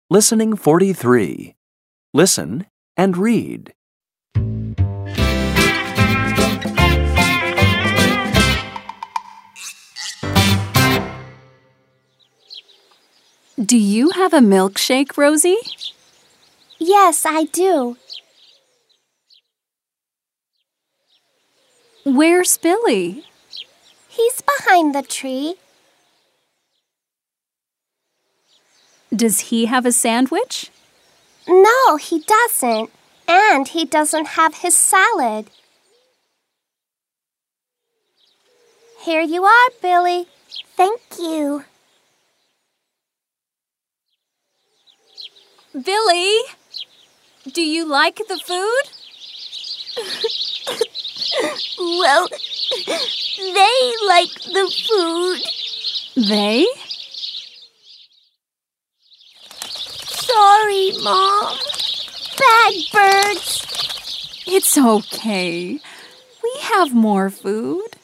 Listening 43. Listen and read. Do you have a milkshake, Rosie? Yes, I do. Where's Billy? He's behind the tree. Does he have a sandwich? No, he doesn't. And he doesn't have his salad. Here you are, Billy. Thank you. Billy, do you like the food? Well, they like the food. They? Sorry, Mom. Bad birds. It's okay. We have more food.